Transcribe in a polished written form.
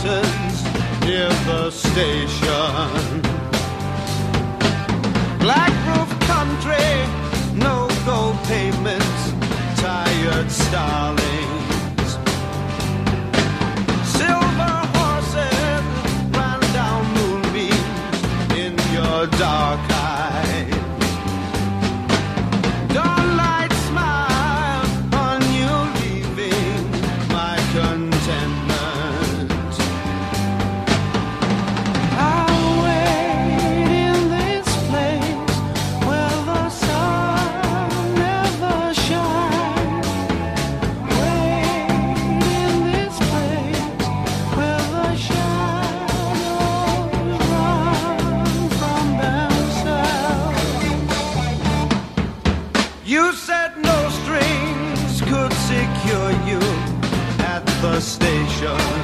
mountains near the station. Black roof country, no-go payments, tired starlings. Silver horses ran down moonbeams in your dark eyes. Dawnlight smile on you leaving my contentment. I'll wait in this place where the sun never shines. Wait in this place where the shadows run from themselves. You said no strings could secure you at the station.